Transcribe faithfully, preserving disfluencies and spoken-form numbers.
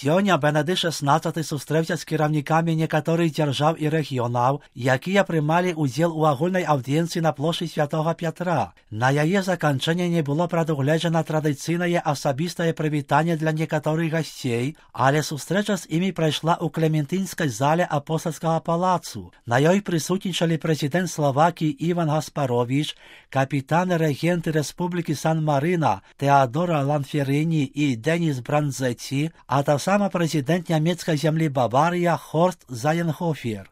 Сёння Бенедикт шестнадцаты сустрэўся з кіраўнікамі некаторых дзяржаў і рэгіёнаў, якія прымалі ўдзел у агульнай аўдыенцыі на плошчы Святога Пятра. На яе заканчэнне не было прадугледжана традыцыйнае асабістае прывітанне для некаторых гасцей, але сустрэча з імі прайшла ў Клементынскай зале апостальскага палацу. На ёй прысутнічалі прэзідэнт Славакіі Іван Гаспаровіч, капітаны рэгенты Рэспублікі Сан-Марына Теадора Ланферыні і Деніс Бранзэці, а таксама прэзідэнт нямецкай зямлі Баварыя Хорст Зайенхофер.